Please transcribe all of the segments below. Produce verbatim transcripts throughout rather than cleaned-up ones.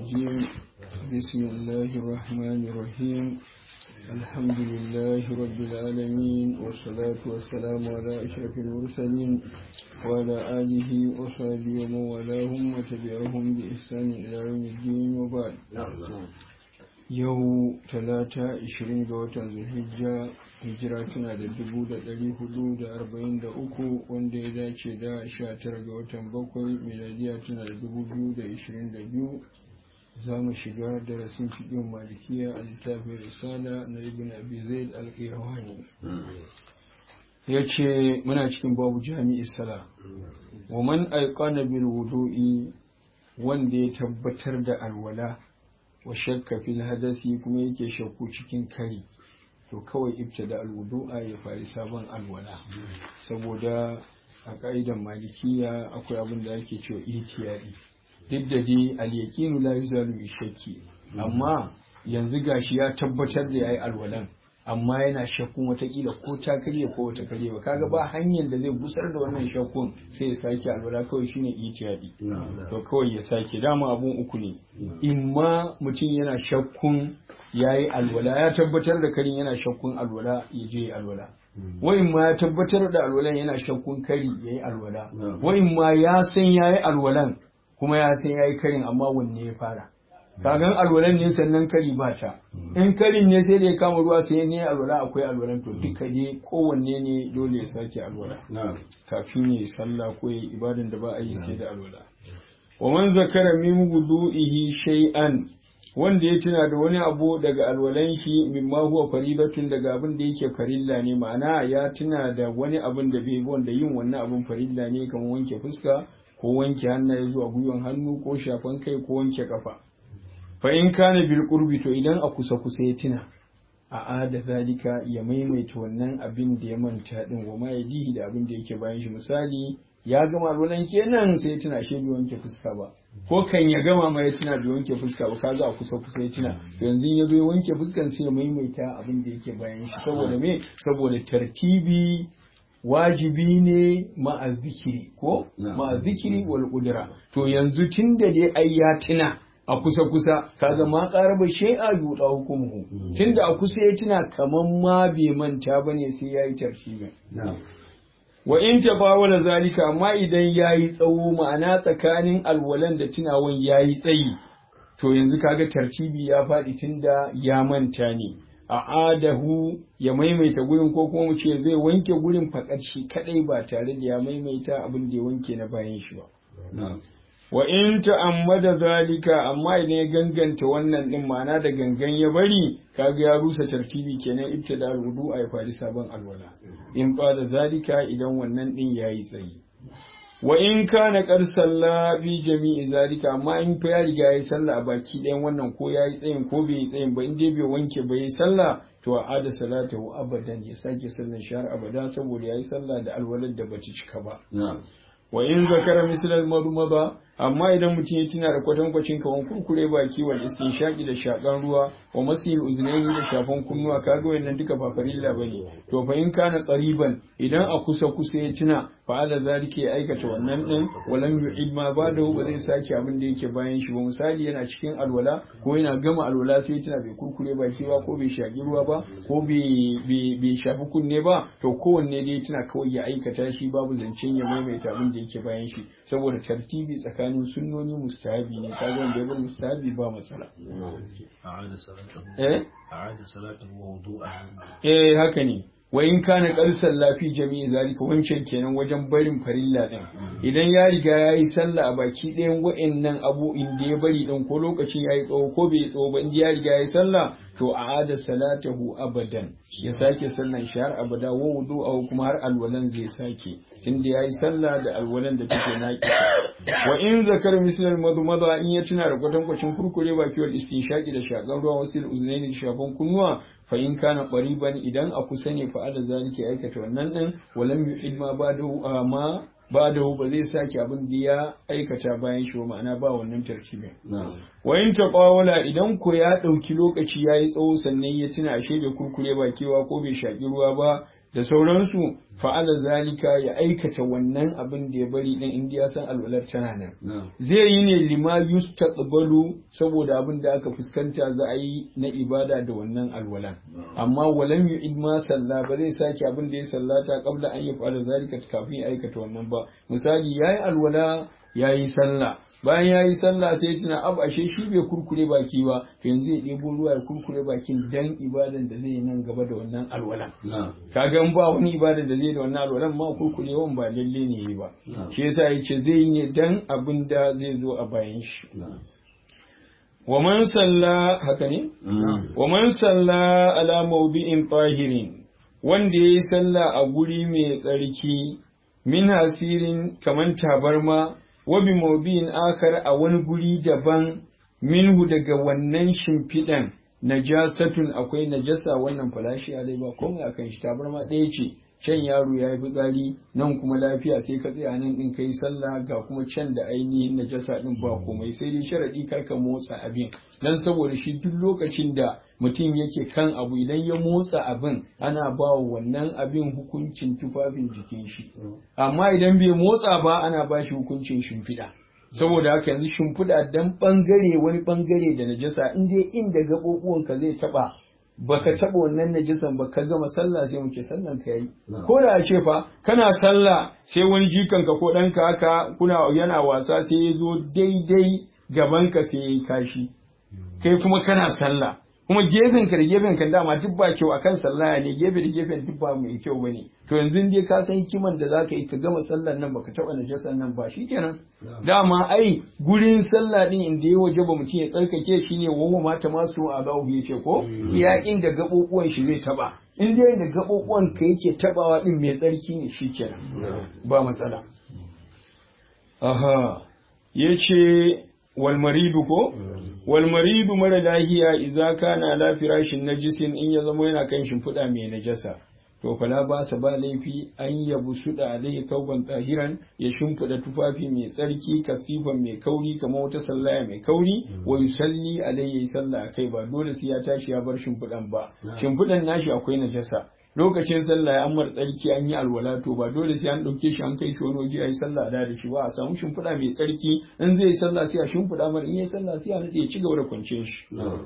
الرجيم بسم الله الرحمن الرحيم الحمد لله رب العالمين والصلاة والسلام على أشرف المرسلين وعلى آله وصحبه ومن والاهم وتبعهم بإحسان إلى يوم الدين وبعد. yau talata ishirin ga watan zulhijja hijira tana da dubu da ɗari hudu da arba'in da uku wanda ya dace da sha tara ga watan bakwai miladiya tana da dubu biyu da ishirin da biyu. za mu shiga darasin cikin malikiya a littafin risala na ibn abi zaid al-qirawani. ya ce muna cikin babu jami'i sala wa man aiqana bil wudu'i wanda ya tabbatar da alwala wa shakka fil hadasi kuma yake shakku cikin kari to kawai ibtada alwudu'a ya fari sabon alwala saboda a ka'idan malikiya akwai abin da ake cewa ihtiyari duk da dai al-yaqinu la yuzalu bi shakki amma yanzu gashi ya tabbatar da yayi alwalan amma yana shakkun watakila ko ta karye ko wata karye ba kaga ba hanyar da zai busar da wannan shakkun sai ya sake alwala kawai shine ihtiyadi to kawai ya sake dama abun uku ne imma mutum yana shakkun yayi alwala ya tabbatar da karin yana shakkun alwala ya je alwala wa imma ya tabbatar da alwalan yana shakkun kari yayi alwala wa imma ya san yayi alwalan kuma ya san yayi karin amma wanne ya fara kagan alwalan ne sannan kari ba ta in karin ne sai da ya kama ruwa sai ne alwala akwai alwalan to duka ne kowanne ne dole ya sake alwala kafin ya sallah ko ya ibadan da ba a yi sai da alwala wa man zakara min wudu'ihi shay'an wanda ya tuna da wani abu daga alwalan shi mimma huwa faridatun daga abin da yake farilla ne ma'ana ya tuna da wani abin da bai wanda yin wannan abin farilla ne kamar wanke fuska ko wanke hannaye zuwa gwiwan hannu ko shafan kai ko wanke kafa fa in kana bil qurbi to idan a kusa kusa ya tuna a ada zalika ya maimaita wannan abin da ya manta din wa ma yadihi da abin da yake bayan shi misali ya gama rolan kenan sai ya tuna shi bai wanke fuska ba ko kan ya gama ma ya tuna bai wanke fuska ba kaga a kusa kusa ya tuna yanzu ya zo ya wanke fuskan sai ya maimaita abin da yake bayan shi saboda me saboda tartibi wajibi ne ma'a zikiri ko ma'a zikiri wal qudra to yanzu tunda dai ai ya tuna a kusa-kusa kaga ma ƙaraba shay'a yuɗa hukumu tunda a kusa ya tuna kaman ma bai manta bane sai yayi tartibin wa in tabawala zalika amma idan yayi tsawo ma'ana tsakanin alwalan da tunawan yayi tsayi to yanzu kaga tartibi ya faɗi tunda ya manta ne a adahu ya maimaita gurin ko kuma mu ce zai wanke gurin fakar shi kadai ba tare da ya maimaita abin da ya wanke na bayan shi ba wa in ta'ammada zalika amma idan ya ganganta wannan din ma'ana da gangan ya bari kaga ya rusa tartibi kenan ibtada al-wudu ya fari sabon alwala in da zalika idan wannan din yayi tsayi wa in kana qad salla bi jami'i zalika amma in fa ya riga yayi sallah a baki ɗayan wannan ko yayi tsayin ko bai yi tsayin ba in dai bai wanke ba yayi sallah to a ada salatahu abadan ya sake sallan shahar abada saboda yayi sallah da alwalar da bata cika ba wa in zakara misal al-madmada amma idan mutum ya tuna da kwatankwacin kawan kurkure baki wal istinshaqi da shakan ruwa wa masil uznaini da shafan kunnuwa kaga wannan duka ba farilla bane to fa in kana qariban idan a kusa kusa ya tuna fa ala zalika ya aikata wannan din walam yu'id ma ba'dahu ba zai sake abin da yake bayan shi ba misali yana cikin alwala ko yana gama alwala sai ya tuna bai kurkure baki ba ko bai shaki ruwa ba ko bai bai shafi kunne ba to kowanne dai tuna kawai ya aikata shi babu zancen ya maimaita abin da yake bayan shi saboda tartibi tsakanin tsakanin sunnoni mustahabi ne kaga wanda ya bar mustahabi ba matsala a'ada salatahu eh a'ada salatahu wa wudu'ahu eh haka ne wa in kana qarsan lafi jami'i zalika wancan kenan wajen barin farilla din idan ya riga yayi sallah a baki ɗayan wa'annan abu inda ya bari din ko lokacin yayi tsawo ko bai tsawo ba inda ya riga yayi sallah to a'ada salatahu abadan ya sake sallan shahar abada wa wudu'ahu kuma har alwalan zai sake tunda yayi sallah da alwalan da take naki wa in zakar mislal madmada in ya tuna da kwatankwacin kurkure baki wal istinshaqi da shakan ruwa wasil uznaini da shafan kunnuwa fa in kana qariban idan a kusa ne fa ala zalika aikata wannan din walam yu'id ma ba'dahu ma ba'dahu ba zai sake abin da ya aikata bayan shi ma'ana ba wannan tarkibin wa in taqawala idan ko ya dauki lokaci yayi tsawo sannan ya tuna ashe bai kurkure ba kewa ko bai shaki ruwa ba da sauransu fa'ala zalika ya aikata wannan abin da ya bari din inda ya san alwalar tana nan zai yi ne lima yustaqbalu saboda abin da aka fuskanta za a yi na ibada da wannan alwalan amma walam yu'id ma salla ba zai sake abin da ya sallata qabla an yi fa'ala zalika kafin ya aikata wannan ba misali yayi alwala yayi sallah bayan ya yi sallah sai tuna abu ashe shi bai kurkure baki ba to yanzu ya ɗebo ruwa ya kurkure bakin dan ibadan da zai yi nan gaba da wannan alwalan kaga ba wani ibadan da zai da wannan alwalan ma kurkurewan ba lalle ne yi ba shi yasa yace zai yi ne dan abin da zai zo a bayan shi wa man salla haka ne wa man salla ala mawdi'in tahirin wanda yayi sallah a guri mai tsarki min hasirin kaman tabarma wabi mawbi'in akhar a wani guri daban minhu daga wannan shimfiɗan najasatun akwai najasa wannan falashi alai ba komai akan shi tabarma ɗaya ce can yaro ya yi fitsari nan kuma lafiya sai ka tsaya nan din kai sallah ga kuma can da ainihin najasa din ba komai sai dai sharadi kar ka motsa abin dan saboda shi duk lokacin da mutum yake kan abu idan ya motsa abin ana ba wannan abin hukuncin tufafin jikin shi amma idan bai motsa ba ana ba shi hukuncin shimfiɗa saboda haka yanzu shimfiɗa dan bangare wani bangare da najasa in dai inda gaɓoɓuwanka zai taɓa baka taɓa wannan najisan ba ka gama sallah sai muke sallan ka yi ko da a ce fa kana sallah sai wani jikanka ko ɗanka haka kuna yana wasa sai ya zo daidai gabanka sai ya yi kashi kai kuma kana sallah kuma gefen ka da gefen ka dama duk ba kyau akan sallah ne gefe da gefen duk ba mai kyau bane to yanzu dai ka san hikiman da zaka yi ka gama sallar nan baka taba najasan nan ba shikenan dama ai gurin sallah din inda ya waje ba mutum ya tsarkake shi ne wawo mata masu a gawo yace ko yakin da gabobuwan shi zai taba in dai da gabobuwan ka yake tabawa din mai tsarki ne shikenan ba matsala aha yace walmaridu ko walmaridu mara lahiya idza kana la firashin najisin in ya zama yana kan shimfiɗa mai najasa to fala ba sa ba laifi an yabu suda alaihi tauban tahiran ya shimfiɗa tufafi mai tsarki kasifan mai kauri kamar wata sallaya mai kauri wa yusalli alaihi sallah kai ba dole sai ya tashi ya bar shimfiɗan ba shimfiɗan nashi akwai najasa lokacin sallah ya ammar tsarki an yi alwala to ba dole sai an ɗauke shi an kai shi wani waje a yi sallah da da shi ba a samu shimfiɗa mai tsarki in zai yi sallah sai a shimfiɗa mar in yi sallah sai a naɗe ci gaba da kwance shi.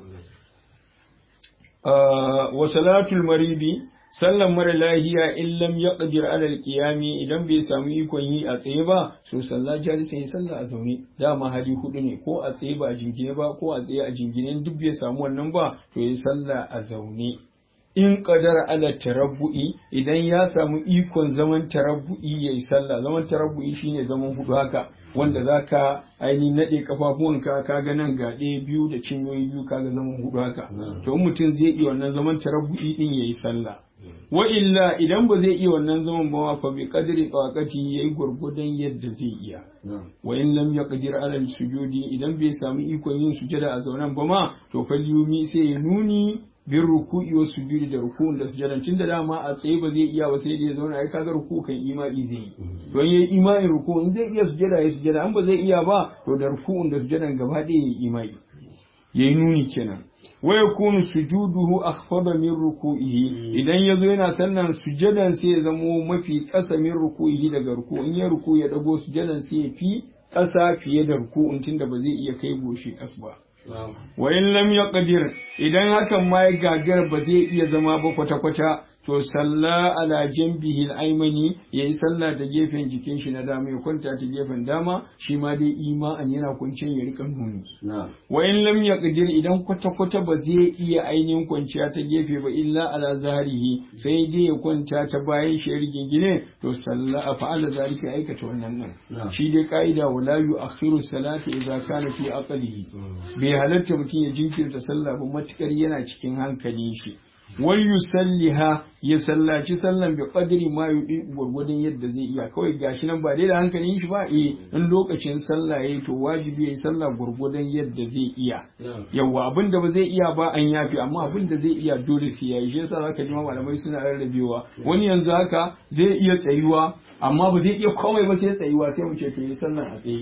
wa salatul maridi sallan mara lahiya in lam yaqdir ala alqiyami idan bai samu ikon yi a tsaye ba so sallah jari sai sallah a zaune dama hali hudu ne ko a tsaye ba a jingine ba ko a tsaye a jingine duk bai samu wannan ba to yi sallah a zaune in qadara ala tarabbu'i idan ya samu ikon zaman tarabbu'i yayi sallah zaman tarabbu'i shine zaman hudu haka wanda zaka ainihin nade kafafuwanka kaga nan ga ɗaya biyu da cinyoyi biyu kaga zaman hudu haka to mutum zai iya wannan zaman tarabbu'i din yayi sallah wa illa idan ba zai iya wannan zaman ba fa bi qadri taqati yayi gurgudan yadda zai iya wa in lam yaqdir ala sujudi idan bai samu ikon yin sujada a zaunan ba ma to falyumi sai ya nuni bin ruku'i wa sujudi da ruku'un da sujadan tun da dama a tsaye ba zai iya ba sai da ya zauna ai kaga ruku kan imani zai yi don yayi imani ruku'un zai iya sujada ya sujada an ba zai iya ba to da ruku'un da sujadan gaba ɗaya yayi imani yayi nuni kenan wa yakunu sujuduhu akhfada min ruku'ihi idan yazo yana sallan sujadan sai ya zamo mafi ƙasa min ruku'ihi daga ruku in ya ruku ya dago sujadan sai ya fi ƙasa fiye da ruku'un tunda ba zai iya kai goshi ƙas ba wa in lam yaqdir idan hakan ma ya gagar ba zai iya zama ba kwata-kwata to salla ala janbihi al-aymani yayi sallah ta gefen jikin shi na dama ya kwanta ta gefen dama shi ma dai ima'an yana kuncin ya rika nuni wa in lam yaqdir idan kwata-kwata ba zai iya ainihin kwanciya ta gefe ba illa ala zahrihi sai dai ya kwanta ta bayan shi rigingine to salla fa'ala zalika aikata wannan nan shi dai kaida wala yu'akhiru salati idza kana fi aqlihi bai halatta mutum ya jinkirta sallah ba matukar yana cikin hankalin shi wal yusalliha ya sallaci sallan bi qadri ma yudi gurgudun yadda zai iya kawai gashi nan ba dai da hankalin shi ba eh in lokacin sallah yayi to wajibi yayi sallah gurgudun yadda zai iya yawa abinda ba zai iya ba an yafi amma abinda zai iya dole sai yayi shi yasa zaka ji malamai suna rarrabewa wani yanzu haka zai iya tsayuwa amma ba zai iya komai ba sai tsayuwa sai mu ce to yi sallan a tsaye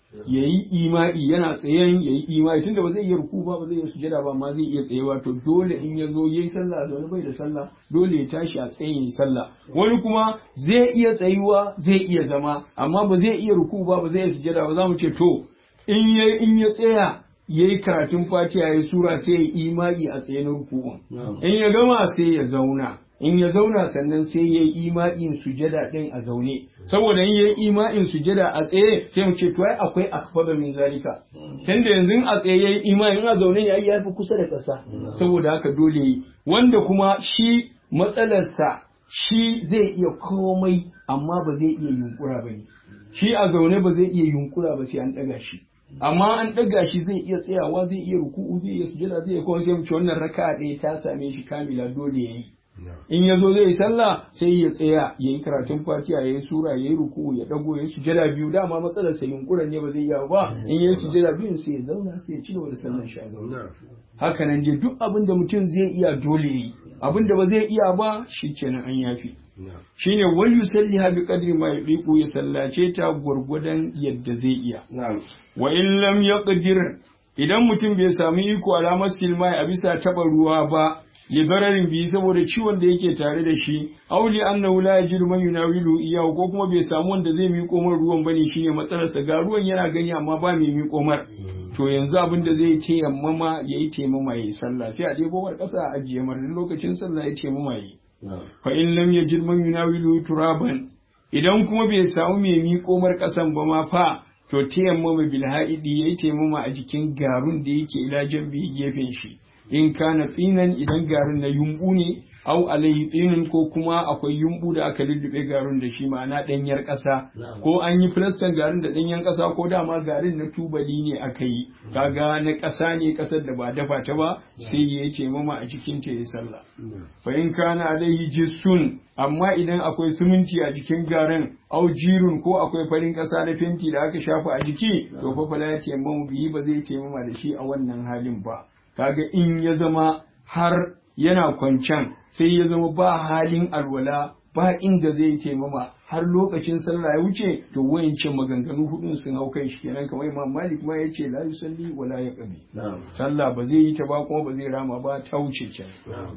yayi imai yana tsayen yayi imai tunda ba zai iya ruku ba ba zai iya sujada ba amma zai iya tsayewa to dole in ya zo yayi sallah da bai da sallah dole ya tashi a tsayin yayi sallah wani kuma zai iya tsayuwa zai iya zama amma ba zai iya ruku ba ba zai iya sujada ba za mu ce to in ya in ya tsaya yayi karatun fatiha yayi sura sai ya imai a tsayin ruku in ya gama sai ya zauna in ya zauna sannan sai ya yi ima'in sujada din a zaune saboda in ya yi ima'in sujada a tsaye sai mu ce to ai akwai akhfada min zalika tunda yanzu a tsaye ya yi ima'in a zaune ne ai ya fi kusa da kasa saboda haka dole yi wanda kuma shi matsalarsa shi zai iya komai amma ba zai iya yunkura ba ne shi a zaune ba zai iya yunkura ba sai an daga shi amma an daga shi zai iya tsayawa zai iya ruku'u zai iya sujada zai iya kuma sai mu ce wannan raka'a ɗaya ta same shi kamila dole yayi in ya zo zai yi sallah sai ya tsaya ya yi karatun fatiha ya yi sura ya yi ruku ya dago ya yi sujada biyu dama matsalar sa yunkuran ne ba zai iya ba in ya yi sujada biyu sai ya zauna sai ya ci gaba da sallan shi a zauna haka nan dai duk abin da mutum zai iya dole yi abin da ba zai iya ba shi kenan an yafi shine wal yusalli bi qadri ma yaqiqu ya sallace ta gurgudan yadda zai iya wa in lam yaqdir idan mutum bai sami iko alamar silmai a bisa taba ruwa ba libararin biyu saboda ciwon da yake tare da shi auli annahu la yajidu man yunawilu iyahu ko kuma bai samu wanda zai miƙo mar ruwan bane shine matsalar sa ga ruwan yana gani amma ba mai miƙo mar to yanzu abin da zai ce yammama yayi taimama yayi sallah sai a debo war kasa a ajiye mar lokacin sallah ya taimama yayi fa in lam yajid man yunawilu turaban idan kuma bai samu mai miƙo mar kasan ba ma fa to tayammama bil haidi yayi taimama a jikin garun da yake ila jambi gefen shi in kana tsinan idan garin na yumbu ne au alayhi tsinin ko kuma akwai yumbu da aka lullube garin da shi ma'ana ɗanyar ƙasa ko an yi filastan garin da ɗanyen ƙasa ko dama garin na tubali ne aka yi kaga na ƙasa ne ƙasar da ba dafa ta ba sai ya ce mama a cikin ta ya sallah fa in kana alayhi jissun amma idan akwai suminti a jikin garin au jirun ko akwai farin ƙasa na fenti da aka shafa a jiki to fa fala ya taimamu biyi ba zai taimama da shi a wannan halin ba kaga in ya zama har yana kwancan sai ya zama ba halin alwala ba inda zai taimama har lokacin sallah ya wuce to wayancin maganganu hudun sun hau kai shi kenan kamar Imam Malik ma yace la yusalli wa la yaqdi sallah ba zai yi ta ba kuma ba zai rama ba ta wuce kenan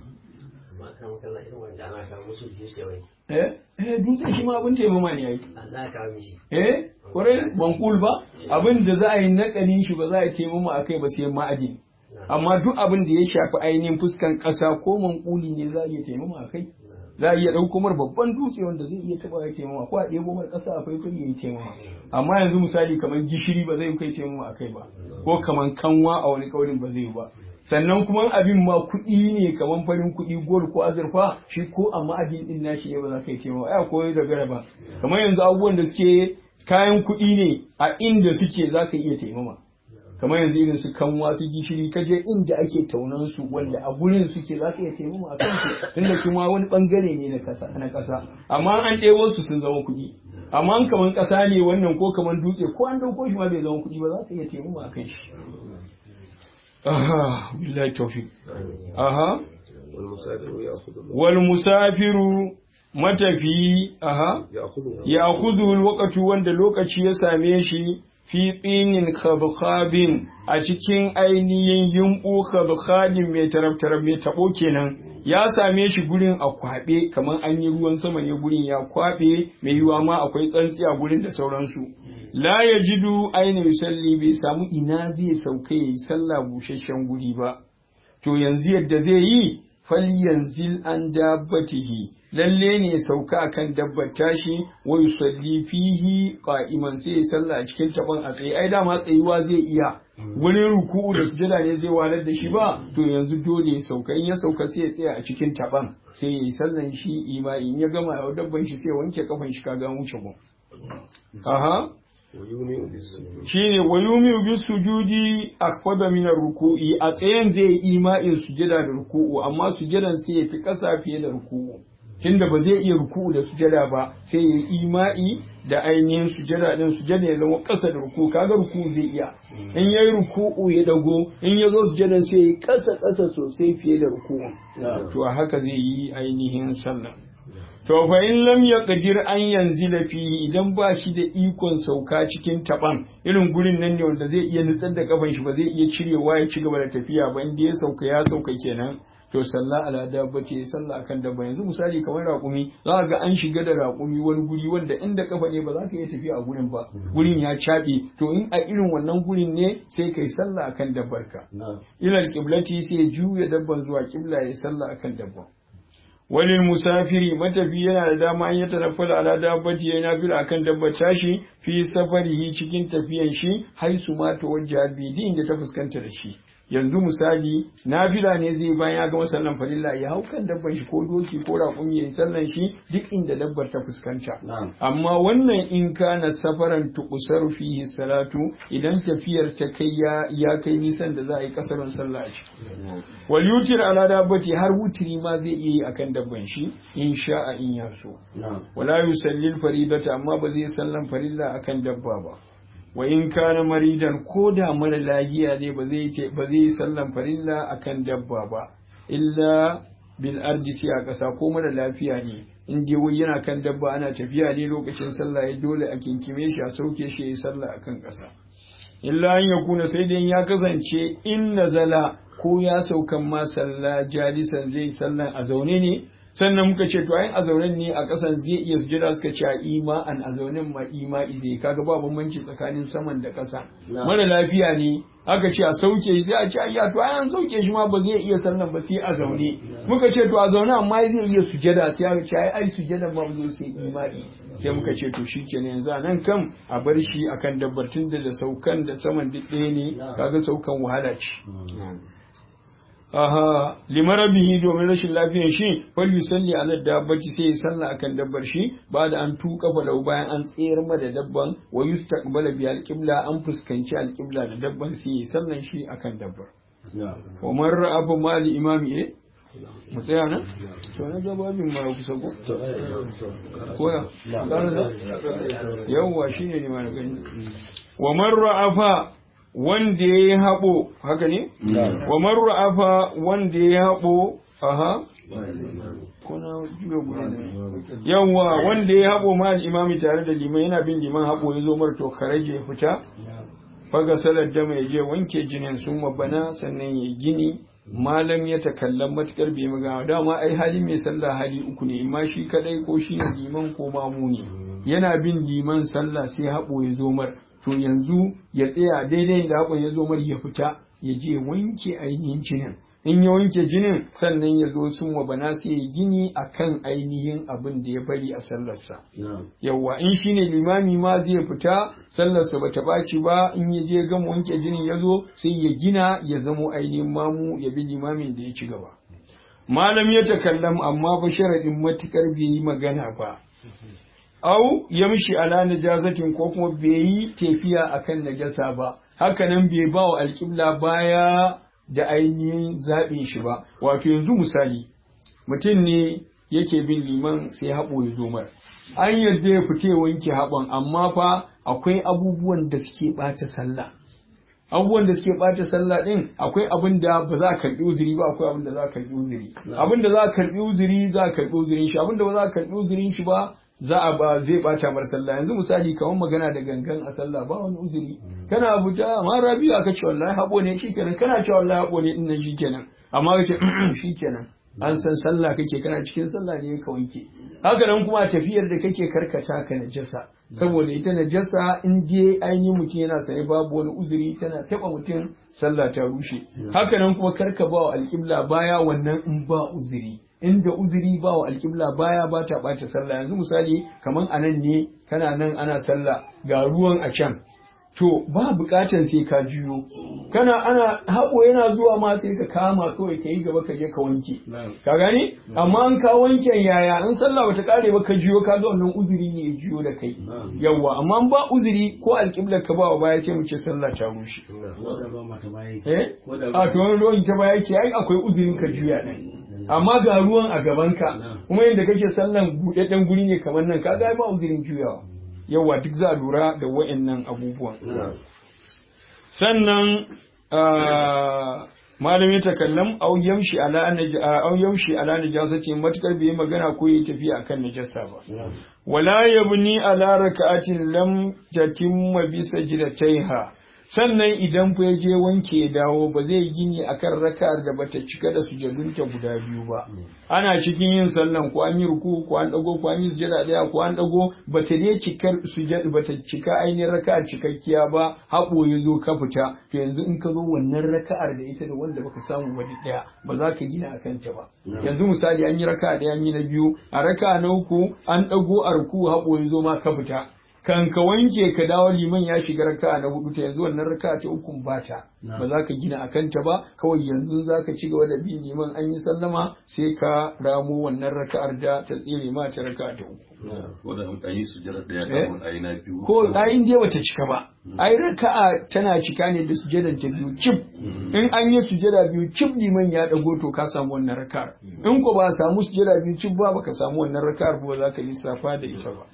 eh eh dutse shi ma abin taimama ne yayi Allah ka mishi eh kore bankul ba abin da za a yi nakanin shi ba za a taimama akai ba sai ma'adin amma duk abin da ya shafi ainihin fuskan ƙasa ko mankuli ne za a iya taimama a kai za a iya ɗauko mar babban dutse wanda zai iya taɓa ya taimama ko a ɗebo mar ƙasa a faifai ya yi taimama amma yanzu misali kamar gishiri ba zai kai taimama a kai ba ko kamar kanwa a wani ƙaurin ba zai ba sannan kuma abin ma kuɗi ne kamar farin kuɗi gol ko azurfa shi ko amma abin ɗin nashi ne ba za ka yi taimama ai akwai da gara ba kamar yanzu abubuwan da suke kayan kuɗi ne a inda suke za ka iya taimama kamar yanzu irin su kanwa su gishiri ka je inda ake taunan su wanda a gurin suke za ka iya taimama a kansu tunda kuma wani bangare ne na kasa na kasa amma an ɗebo su sun zama kuɗi amma an kaman kasa ne wannan ko kaman dutse ko an dauko shi ma bai zama kuɗi ba za ka iya taimama a kan shi aha billahi tawfiq aha wal musafiru matafi aha ya khudhu al wanda lokaci ya same shi fi tsinin khabkhabin a cikin ainihin yumbu khabkhabin mai tarab-tarab mai tabo kenan ya same shi gurin a kwabe kamar an yi ruwan sama ne gurin ya kwabe mai yiwa ma akwai tsantsi a gurin da sauransu la yajidu aina yusalli bai samu ina zai sauka yayi sallah bushashshen guri ba to yanzu yadda zai yi falyanzil an dabbatihi lalle ne sauka akan dabbar tashi wa yusalli fihi qa'iman sai ya salla a cikin taban a tsaye ai dama tsayuwa zai iya wani ruku'u da sujada ne zai walar da shi ba to yanzu dole ya sauka in ya sauka sai ya tsaya a cikin taban sai ya yi sallan shi imai in ya gama ya dabban shi sai wanke kafan shi kaga wuce gun aha shine wayumi bi sujudi akfada min ruku'i a tsayen zai yi ima'in sujada da ruku'u amma sujadan sai ya fi kasa fiye da ruku'u tunda ba zai iya ruku'u da sujada ba sai ya yi ima'i da ainihin sujada din sujada ya zama kasa da ruku'u kaga ruku'u zai iya in yayi ruku'u ya dago in ya zo sujadan sai ya kasa kasa sosai fiye da ruku'u to a haka zai yi ainihin sallah to fa in lam yaqdir an yanzila fihi idan ba shi da ikon sauka cikin taban irin gurin nan ne wanda zai iya nutsar da kafan shi ba zai iya cirewa ya ci gaba da tafiya ba inda ya sauka ya sauka kenan to salla ala dabbati salla akan dabba yanzu misali kamar raƙumi za ga an shiga da raƙumi wani guri wanda inda kafa ne ba za ka iya tafiya a gurin ba gurin ya caɓe to in a irin wannan gurin ne sai kai salla akan dabbarka ilal qiblati sai juya dabban zuwa qibla ya salla akan dabban walil musafiri matafi yana da dama an yata nafala ala dabbati ya nafila akan dabbar tashi fi safarihi cikin tafiyan shi haisu ma tawajjaha bi din da ta fuskanta da shi yanzu misali nafila ne zai bayan ya gama sallan farilla ya hau kan dabban shi ko doki ko raƙumi ya yi sallan shi duk inda dabbar ta fuskanta amma wannan in kana safaran tuqsaru fihi salatu idan tafiyar ta kai ya, ya kai nisan da za a yi kasarun sallah a ciki wal yutir ala dabbati har wutiri ma zai iya yi akan dabban shi in sha'a in ya so wala yusallil faridata amma ba zai sallan farilla akan dabba ba wa in kana maridan ko da mara lahiya ne ba zai ba zai sallan farilla akan dabba ba illa bil ardi sai a kasa ko mara lafiya ne in dai wai yana kan dabba ana tafiya ne lokacin sallah ya dole a kinkime shi a sauke shi ya sallah akan kasa illa an yakuna sai dai ya kasance in nazala ko ya saukan ma sallah jalisan zai sallan a zaune ne sannan muka ce to ayin azaunen ne a ƙasan zai iya sujada suka ce a ima an azaunen ma ima zai kaga ba bambanci tsakanin saman da ƙasa mara lafiya ne aka ce a sauke shi sai a ce ayya to ayan sauke shi ma ba zai iya sallan ba sai a zaune muka ce to a zaune amma zai iya sujada sai aka ce ai ai sujada ba mu sai imani sai muka ce to shikenan yanzu nan kam a bar shi akan dabbatun da da saukan da saman duk ɗaya ne kaga saukan wahala ce aha limarabihi domin rashin lafiyar shi fal yusalli ala dabbati sai ya salla akan dabbar shi ba da an tuka falau bayan an tsayar ma da dabban wa yustaqbala bi alqibla an fuskanci alqibla da dabban sai ya sallan shi akan dabbar wa man ra'a fa mali imami eh mu tsaya nan to na ga babin ma kusa ko ko ya yawa shine ne ma na gani wa man ra'a fa wanda ya yi haɓo haka ne? wa marra afa wanda ya yi haɓo aha yawwa wanda ya haɓo ma imami tare da liman yana bin liman haɓo ya zo mara to karaje ya fita faga salar dama ya je wanke jinin sun mabana sannan ya gini malam ya takallan matukar bai magana dama ai hali mai sallah hali uku ne imma shi kadai ko shi ne liman ko mamu ne yana bin liman sallah sai haɓo ya zo mar to yanzu ya tsaya daidai da haƙon ya zo mari ya fita ya je wanke ainihin jinin in ya wanke jinin sannan ya zo sun wa bana sai ya gini akan ainihin abin da ya bari a sallarsa yawwa in shine limami ma zai fita sallarsa ba ta ɓaci ba in ya je gama wanke jinin ya zo sai ya gina ya zamo ainihin mamu ya bi limamin da ya ci gaba malam ya takallam amma ba sharaɗin matukar bai yi magana ba au yamshi ala najazatin ko kuma bai yi tafiya akan najasa ba hakanan bai ba wa alƙibla baya da ainihin zaɓin shi ba wato yanzu misali mutum ne yake bin liman sai haɓo ya zo mara an yadda ya fite wanke haɓon amma fa akwai abubuwan da suke ɓata sallah abubuwan da suke ɓata sallah ɗin akwai abin da ba za a karɓi uzuri ba akwai abin da za a karɓi uzuri abin da za a karɓi uzuri za a karɓi uzurin shi abin da ba za a karɓi uzurin shi ba za a ba zai bata mar sallah yanzu misali kamar magana da gangan a sallah ba wani uzuri kana fita amma rabiu aka ce wallahi habo ne shikenan kana ce wallahi habo ne dinnan shikenan amma kace shikenan an san sallah kake kana cikin sallah ne ka wanke haka nan kuma tafiyar da kake karkata ka najasa saboda ita najasa in dai ainihin mutum yana sane babu wani uzuri tana taba mutum sallah ta rushe haka nan kuma karka ba wa alƙibla baya wannan in ba uzuri inda uzuri ba wa alƙibla baya ba ta ɓace sallah yanzu misali kaman a nan ne kana nan ana sallah ga ruwan a can to ba buƙatar sai ka juyo kana ana haƙo yana zuwa ma sai ka kama kawai ka yi gaba ka je ka wanke ka gane amma an ka wanken yaya in sallah bata kare ba ka juyo ka ga wannan uzuri ne ya juyo da kai yawa amma ba uzuri ko alƙiblar ka ba wa baya sai mu ce sallah ta rushe eh a to wani ruwan ta baya ke ai akwai uzurin ka juya ɗin amma ga ruwan a gabanka kuma yadda kake sallan buɗaɗɗen guri ne kamar nan kaga ba uzurin juyawa yawa duk za a lura da wa'annan abubuwan sannan malami ta kallam au yamshi ala au yamshi ala najasati matakar bai magana ko yayi tafiya akan najasa ba wala yabni ala raka'atin lam tatimma bi sajdataiha sannan idan fa je wanke ya dawo ba zai gini akan raka'ar da bata cika da sujudunta guda biyu ba ana cikin yin sallan ko an yi ruku ko an dago ko an yi sujada daya ko an dago bata ne cikar sujud bata cika ainihin raka'ar cikakkiya ba haƙo ya zo ka fita to yanzu in ka zo wannan raka'ar da ita da wanda baka samu wani daya ba za ka gina akan ta ba yanzu misali an yi raka'a daya an yi na biyu a raka'a na uku an dago a ruku haƙo ya zo ma ka fita kan ka wanke ka dawo liman ya shiga raka'a na hudu ta yanzu wannan raka'a ta ukun bata ba za ka gina akan ta ba kawai yanzu za ka ci gaba da bin liman an yi sallama sai ka ramo wannan raka'ar da ta tsere ma ta raka'a ta uku wanda an yi sujjada daya kafin ayi na biyu ko ayin dai bata cika ba ai raka'a tana cika ne da sujjadan ta biyu cib in an yi sujjada biyu cib liman ya dago to ka samu wannan raka'ar in ko ba samu sujjada biyu cib ba baka samu wannan raka'ar ba za ka lissafa da ita ba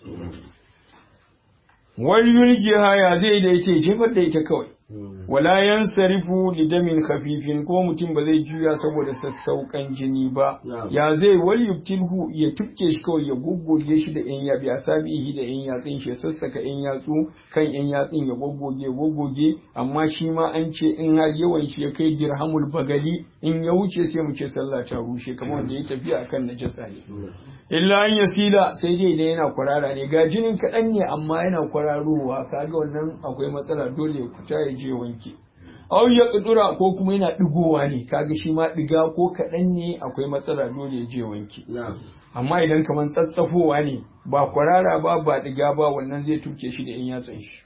wani yulki haya zai da ita jefar da ita kawai wala yansarifu lidamin khafifin ko mutum ba zai juya saboda sassaukan jini ba ya zai wal yubtilhu ya tufke shi kawai ya goggoge shi da yan yabi asabihi da yan yatsin shi sassaka yan yatsu kan yan yatsin ya goggoge goggoge amma shi ma an ce in har yawan shi ya kai dirhamul bagali in ya wuce sai mu ce sallah ta rushe kamar wanda ya tafi akan najasa ne illa an yasila sai dai idan yana kwarara ne ga jinin kaɗan ne amma yana kwararowa kaga wannan akwai matsala dole ya kuta ya je wanke au ya kudura ko kuma yana digowa ne kaga shi ma diga ko kaɗan ne akwai matsala dole ya je wanke amma idan kaman tsatsafowa ne ba kwarara ba ba diga ba wannan zai tuke shi da in yatsan shi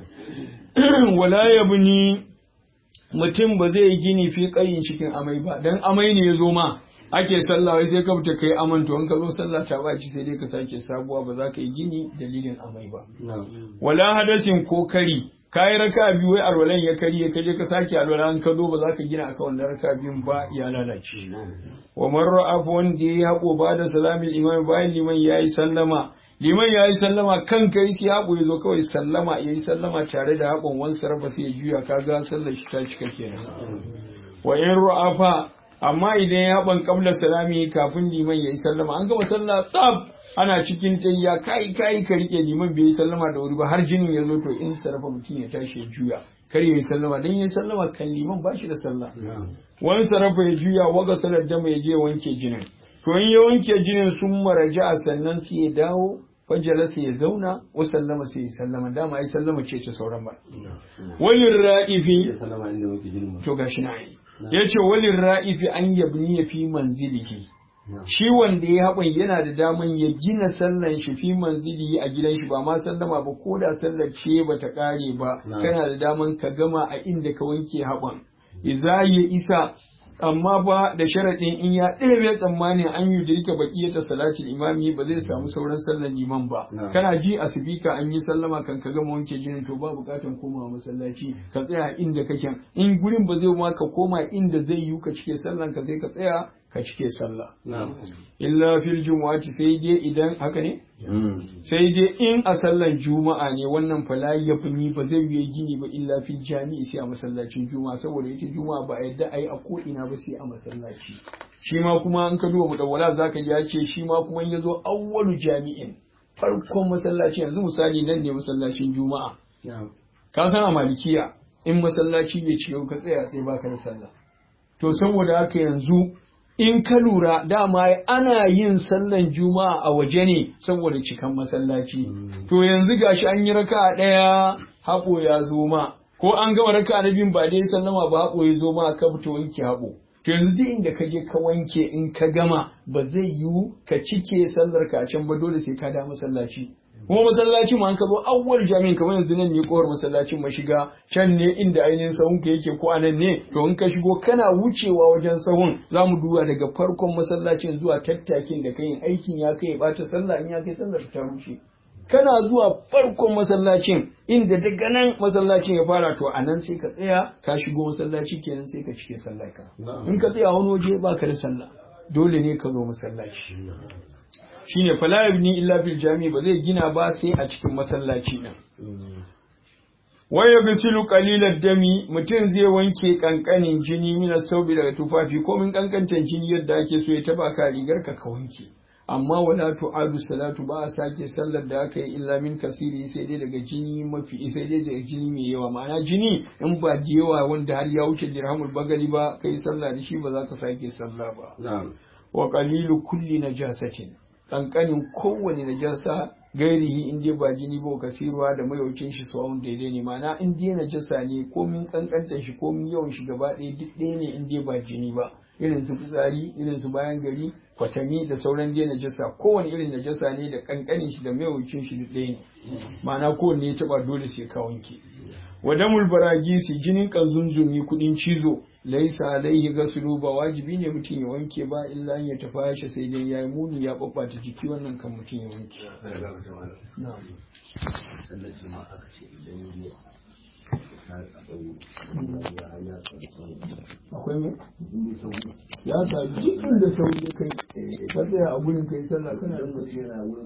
wala yabni mutum ba zai yi gini fi ƙayin cikin amai ba dan amai ne ya zo ma ake sallah wai sai ka fita kai aman to in ka zo sallah ta baci sai dai ka sake sabuwa ba za ka yi gini dalilin amai ba wala hadasin ko kari kayi raka biyu wai alwalan ya kari ka je ka sake alwala an ka zo ba za ka gina akan wannan raka biyun ba ya lalace wa marra afwan da ya hako ba da salamin imam bayan liman yayi sallama liman yayi sallama kan kai sai hako ya zo kawai sallama yayi sallama tare da hakon wani sarrafa sai ya juya kaga sallar shi ta cika kenan wa in ru'afa amma idan ya ban kabla salami kafin liman ya yi sallama an gama sallah tsab ana cikin tayya kai kai ka rike liman bai yi sallama da wuri ba har jinin ya zo to in sarrafa mutum ya tashi ya juya kar ya yi sallama dan ya yi sallama kan liman ba shi da sallah wani sarrafa ya juya waga salar dama ya je wanke jinin to in ya wanke jinin sun maraja sannan sai ya dawo fajjala sai ya zauna wa sallama sai ya sallama dama ai sallama ce ta sauran ba walin ra'ifi to gashi na yi ya ce walin ra'ifi an yabni ya fi manzilihi shi wanda ya haɓan yana da daman ya gina sallan shi fi manzilihi a gidan shi ba ma sallama ba ko da sallar ce ba ta ƙare ba kana da daman ka gama a inda ka wanke haɓan iza ya isa amma ba da sharaɗin in ya ɗaya tsammanin an yi dirka baƙi ta salatin imami ba zai samu sauran sallar liman ba kana ji a sifika an yi sallama kan ka gama wanke jinin to ba buƙatan komawa masallaci ka tsaya inda kake in gurin ba zai ma ka koma inda zai yi ka cike sallan ka sai ka tsaya ka cike sallah illa fil jumu'ati sai dai idan haka ne sai dai in a sallan juma'a ne wannan fala ya fini ba zai yi gini ba illa fil jami'i sai a masallacin juma'a saboda ita juma'a ba a yadda ayi a ko ina ba sai a masallaci shi ma kuma an ka duba mudawwala zaka ji ya ce shi ma kuma in yazo awwalu jami'in farkon masallaci yanzu misali nan ne masallacin juma'a ka san a malikiya in masallaci bai ciyo ka tsaya sai baka da sallah to saboda haka yanzu in ka lura dama ana yin sallan juma'a a waje ne saboda cikan masallaci to yanzu gashi an yi raka ɗaya haƙo ya zo ma ko an gama raka na biyun ba dai sallama ba haƙo ya zo ma ka fito wanke haƙo to yanzu duk inda ka je ka wanke in ka gama ba zai yiwu ka cike sallar ka a can ba dole sai ka da masallaci kuma masallacin ma an ka zo awwal jami'in kamar yanzu nan ne kowar masallacin mashiga can ne inda ainihin sahun ka yake ko anan ne to in ka shigo kana wucewa wajen sahun za mu duba daga farkon masallacin zuwa tattakin da kai aikin ya kai bata sallah in ya kai sallar ta rushe kana zuwa farkon masallacin inda daga nan masallacin ya fara to anan sai ka tsaya ka shigo masallaci kenan sai ka cike sallar ka in ka tsaya wani waje baka da sallah dole ne ka zo masallaci shine fala yabni illa fil jami ba zai gina ba sai a cikin masallaci din waya gasilu qalilan dami mutum zai wanke kankanin jini mina saubi daga tufafi ko min kankantan jini yadda ake so ya taba ka rigar ka ka wanke amma wala tu'adu salatu ba a sake sallar da aka yi illa min kasiri sai dai daga jini mafi sai dai daga jini mai yawa ma'ana jini in ba da yawa wanda har ya wuce dirhamul bagali ba kai sallah da shi ba za ka sake sallah ba na'am wa qalilu kulli najasatin kankanin kowane najasa gairihi in dai ba jini ba kasiruwa da mayaucin shi sawun daidai ne ma'ana in dai najasa ne ko min kankantar shi ko min yawan shi gaba ɗaya duk ɗaya ne in dai ba jini ba irin su fitsari irin su bayan gari kwatami da sauran dai najasa kowane irin najasa ne da kankanin shi da mayaucin shi duk ɗaya ne ma'ana kowanne ya taba dole sai ka wanke wadamul baragisi jinin kanzunzumi kudin cizo laisa alaihi gasulu ba wajibi ne mutum ya wanke ba illa ya tafa shi sai dai yayi muni ya babbata jiki wannan kan mutum ya wanke akwai me ya sa jikin da sauri kai ka tsaya a gurin kai sallah kana da